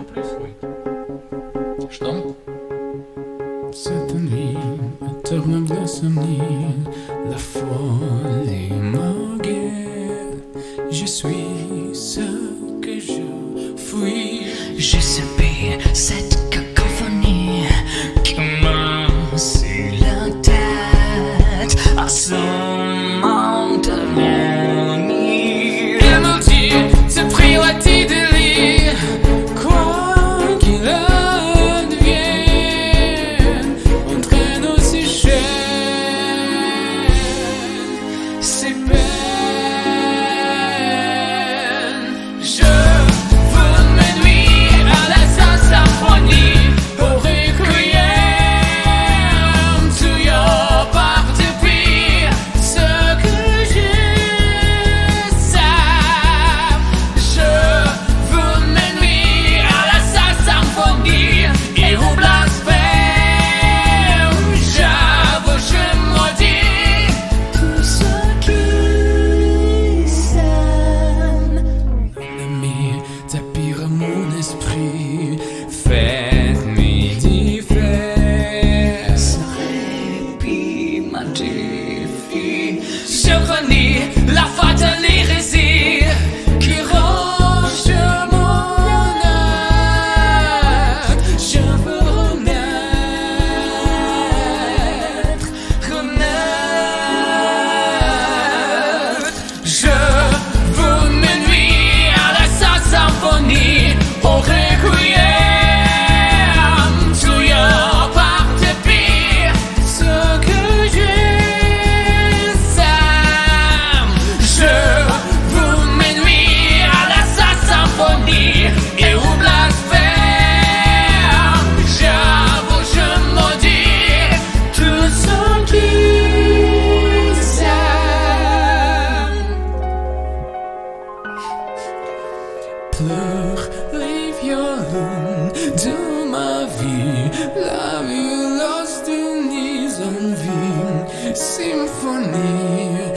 plus, oui. Что? Cette nuit, éternelle insomnie, la folie me guette. Je suis ce que je fuis. Je subis cette cacophonie qui me sur la tête à ce moment de l'ennui. Elle me dit, c'est priorité de lire, quoi qu'il advienne, entre nous ces chaînes, ces peines. Je veux m'ennuyer à la symphonie, au requiem, to your part depuis ce que je sais. Je veux m'ennuyer à la symphonie et au blasphème. J'avoue, je maudis tous ceux qui s'aiment. L'ennemi tapira mon esprit, faites midi fait. Ce répit m'a défié. Je renie la fatale hérésie qui ronge mon âme. Je veux renaître, renaître. Je veux m'ennuyer à la symphonie, au requiem, to your part depuis ce que je sais. Je veux m'ennuyer à la symphonie et au blasphème. J'avoue, je maudis tous ceux qui s'aiment. Pleure les violons de ma vie, la violence d'unis en vie, symphonie,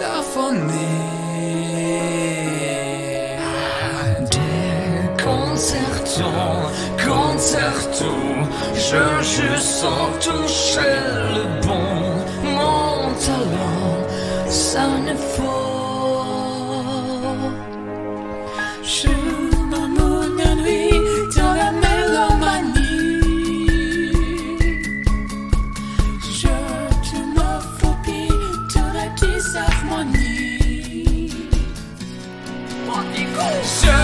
symphonie. Concerto, je sens toucher le bon, mon talent, ça ne faut. Je m'amène la nuit dans la mélomanie. Je te m'ophobie de la disharmonie. Je